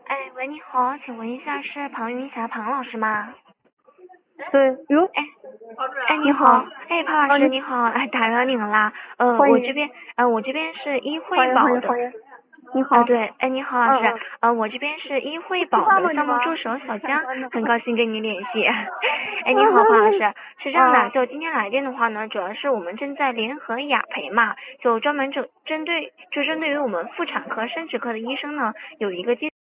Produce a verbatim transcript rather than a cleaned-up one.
哎，喂，你好，请问一下是庞云霞庞老师吗？ 对，哟， 哎，哎，你你好， 好，哎，庞老啊， 师你你好，哎，打扰您了啦。呃， 欢迎， 我这边，呃，我这边是医欢迎，欢迎， 惠宝的。 欢迎，你好， 啊，对，哎，你好，老师， 嗯嗯， 呃，我这边是医惠吃饭吗你宝的项目助们？ 手小江， 下班呢？ 很高兴跟你联系。哎，你好，庞老师，是这样的， 啊， 就今天来电的话呢，主要是我们正在联合雅培嘛，就专门针针对，就针对于我们妇产科、生殖科的医生呢，有一个接